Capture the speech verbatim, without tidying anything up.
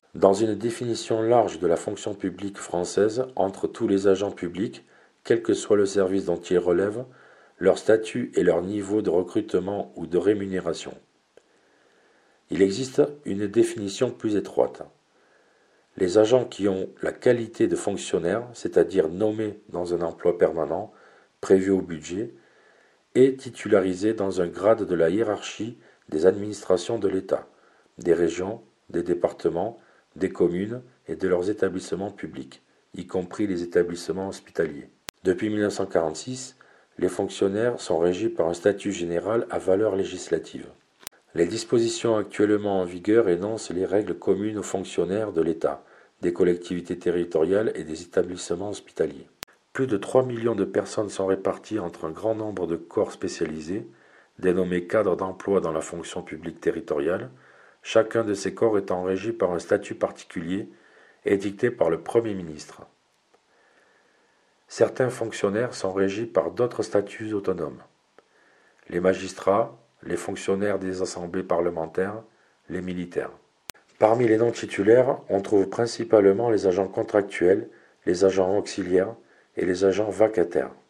Dans une définition large de la fonction publique française, entre tous les agents publics, quel que soit le service dont ils relèvent, leur statut et leur niveau de recrutement ou de rémunération. Il existe une définition plus étroite. Les agents qui ont la qualité de fonctionnaire, c'est-à-dire nommés dans un emploi permanent, prévu au budget, et titularisés dans un grade de la hiérarchie des administrations de l'État, des régions, des départements, des communes et de leurs établissements publics, y compris les établissements hospitaliers. Depuis mille neuf cent quarante-six, les fonctionnaires sont régis par un statut général à valeur législative. Les dispositions actuellement en vigueur énoncent les règles communes aux fonctionnaires de l'État, des collectivités territoriales et des établissements hospitaliers. Plus de trois millions de personnes sont réparties entre un grand nombre de corps spécialisés, dénommés cadres d'emploi dans la fonction publique territoriale, chacun de ces corps étant régi par un statut particulier édicté par le Premier ministre. Certains fonctionnaires sont régis par d'autres statuts autonomes. Les magistrats, les fonctionnaires des assemblées parlementaires, les militaires. Parmi les non-titulaires, on trouve principalement les agents contractuels, les agents auxiliaires et les agents vacataires.